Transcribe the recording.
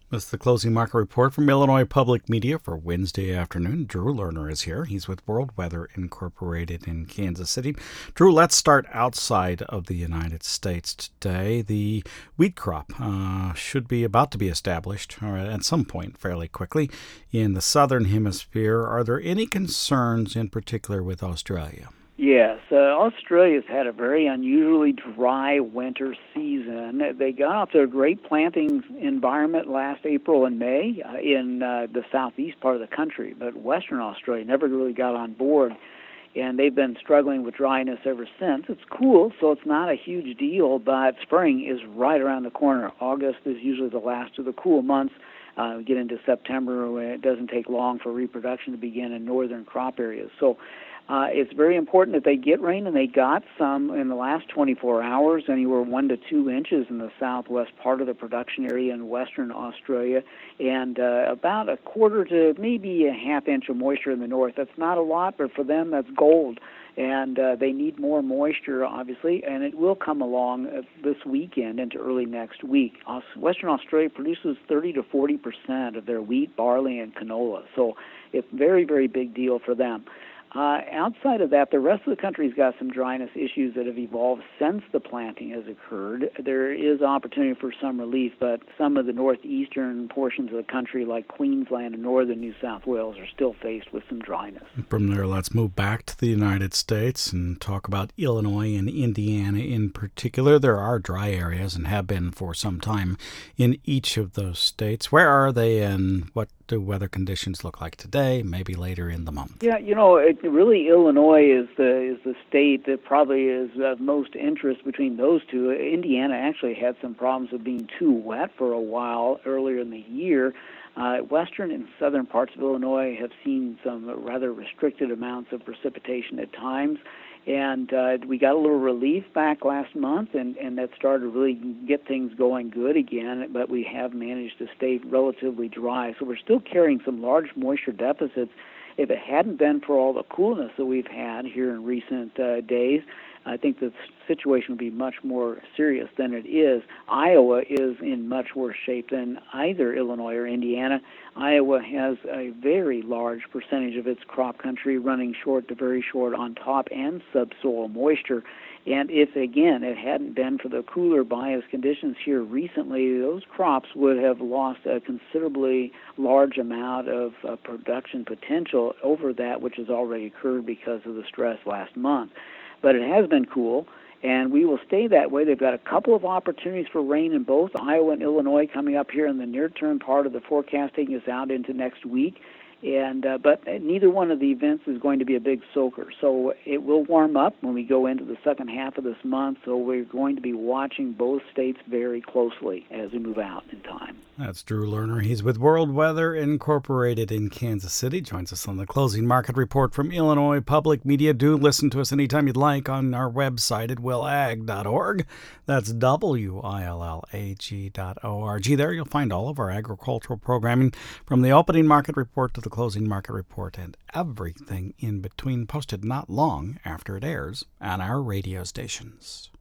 That's the closing market report from Illinois Public Media for Wednesday afternoon. Drew Lerner is here. He's with World Weather Incorporated in Kansas City. Drew, let's start outside of the United States today. The wheat crop should be about to be established at some point fairly quickly in the southern hemisphere. Are there any concerns in particular with Australia? Yes, Australia's had a very unusually dry winter season. They got off to a great planting environment last April and May in the southeast part of the country, but Western Australia never really got on board, and they've been struggling with dryness ever since. It's cool, so it's not a huge deal, but spring is right around the corner. August is usually the last of the cool months. We get into September when it doesn't take long for reproduction to begin in northern crop areas. So it's very important that they get rain, and they got some in the last 24 hours, anywhere 1 to 2 inches in the southwest part of the production area in Western Australia, and about a quarter to maybe a half inch of moisture in the north. That's not a lot, but for them that's gold. And they need more moisture, obviously, and it will come along this weekend into early next week. Western Australia produces 30 to 40% of their wheat, barley, and canola, so it's a very, very big deal for them. Outside of that, the rest of the country's got some dryness issues that have evolved since the planting has occurred. There is opportunity for some relief, but some of the northeastern portions of the country, like Queensland and northern New South Wales, are still faced with some dryness. From there, let's move back to the United States and talk about Illinois and Indiana in particular. There are dry areas and have been for some time in each of those states. Where are they, and what do weather conditions look like today, maybe later in the month? Yeah, really Illinois is the state that probably is of most interest between those two. Indiana actually had some problems with being too wet for a while earlier in the year. Western and southern parts of Illinois have seen some rather restricted amounts of precipitation at times. And we got a little relief back last month, and that started to really get things going good again, but we have managed to stay relatively dry. So we're still carrying some large moisture deficits. If it hadn't been for all the coolness that we've had here in recent days, I think the situation would be much more serious than it is. Iowa is in much worse shape than either Illinois or Indiana. Iowa has a very large percentage of its crop country running short to very short on top and subsoil moisture. And if, again, it hadn't been for the cooler bias conditions here recently, those crops would have lost a considerably large amount of production potential over that which has already occurred because of the stress last month. But it has been cool, and we will stay that way. They've got a couple of opportunities for rain in both Iowa and Illinois coming up here in the near-term part of the forecast, taking us out into next week. But neither one of the events is going to be a big soaker. So it will warm up when we go into the second half of this month, so we're going to be watching both states very closely as we move out in time. That's Drew Lerner. He's with World Weather Incorporated in Kansas City. Joins us on the closing market report from Illinois Public Media. Do listen to us anytime you'd like on our website at willag.org. That's WILLAG.org. There you'll find all of our agricultural programming from the opening market report to the closing market report and everything in between, posted not long after it airs on our radio stations.